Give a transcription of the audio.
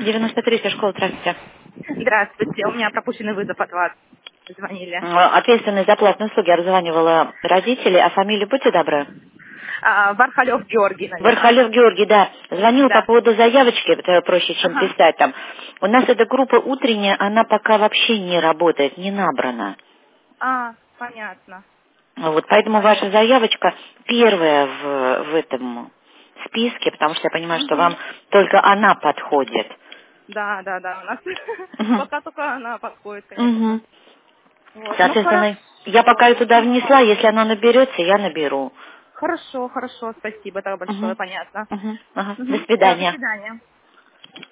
93-я школа, здравствуйте. Здравствуйте, у меня пропущенный вызов от вас. Звонили. Ответственность за платные услуги обзванивала родителей, а фамилию будьте добры. Вархалев Георгий, наверное. Вархалев Георгий, да. Звонил по Да. поводу заявочки, это проще, чем Ага. писать там. У нас эта группа утренняя, она пока вообще не работает, не набрана. Понятно. Вот, поэтому ваша заявочка первая в этом списке, потому что я понимаю, что Угу. вам только она подходит. Да. У нас Мгм. пока только она подходит, конечно. Мгм. Вот. Ну, Соответственно, я хорошо. пока ее туда внесла, если она наберется, я наберу. Хорошо, спасибо так большое, Мгм. понятно. Мгм. Ага. До Угу. Да, до свидания. свидания.